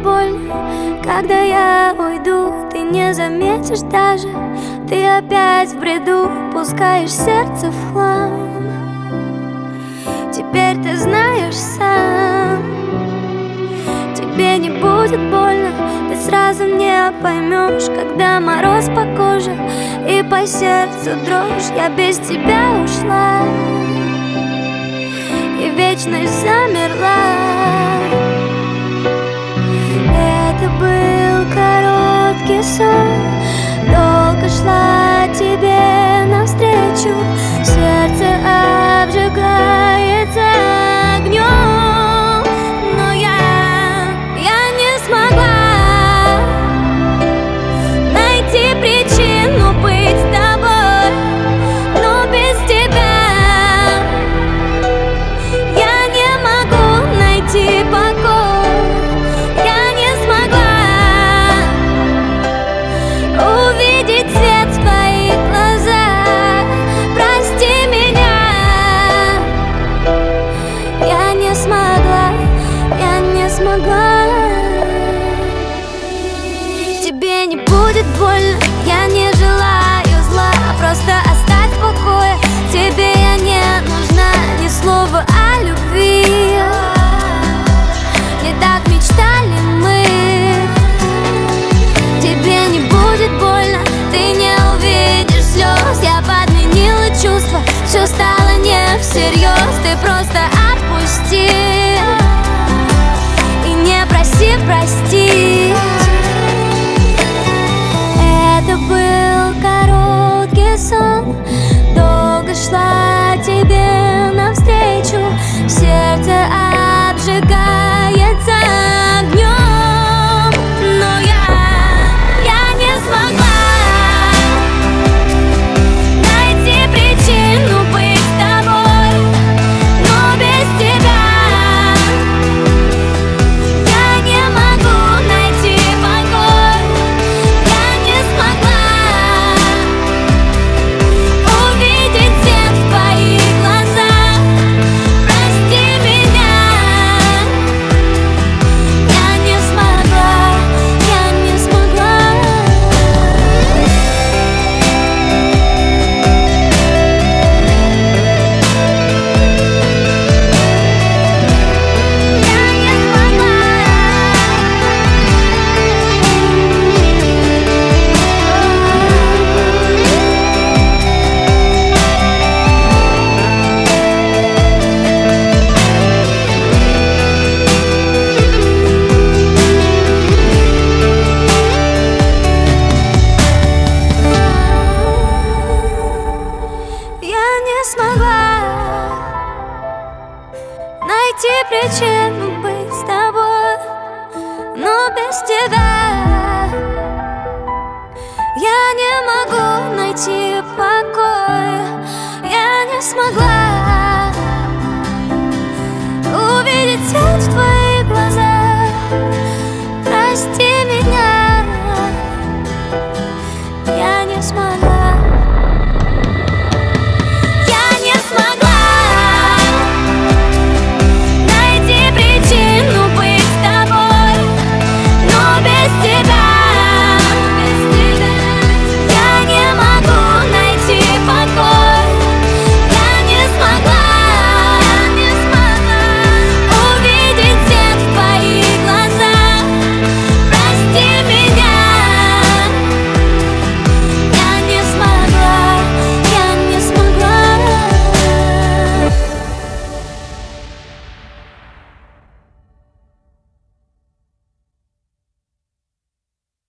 больно, когда я уйду. Ты не заметишь даже, ты опять в бреду, пускаешь сердце в хлам. Теперь ты знаешь сам, тебе не будет больно. Ты сразу не поймешь, когда мороз по коже и по сердцу дрожь. Я без тебя ушла, и вечность замерла. Это был короткий сон, долго шла тебе навстречу. Сердце обжигается огнем, но я не смогла найти причину быть с тобой. Но без тебя я не могу найти покой. Я не смогла увидеть свет в твоих глазах. Прости меня, я не смогла, я не смогла. Тебе не будет больно, я не желаю зла, просто оставь в покое. Тебе я не нужна, ни слова о любви. Не так мечтали мы. Тебе не будет больно, ты не увидишь слез. Я подменила чувства, все стало не всерьез. Ты просто отпусти и не проси простить. Это был короткий сон, долго шла тебе навстречу. Сердце обжигается огнем, но я не смогла найти причину быть с тобой. Но без тебя я не могу найти покой. Я не смогла увидеть свет в твоих глазах. Прости меня, я не смогла, я не смогла. Я не смогла найти причину быть с тобой, но без тебя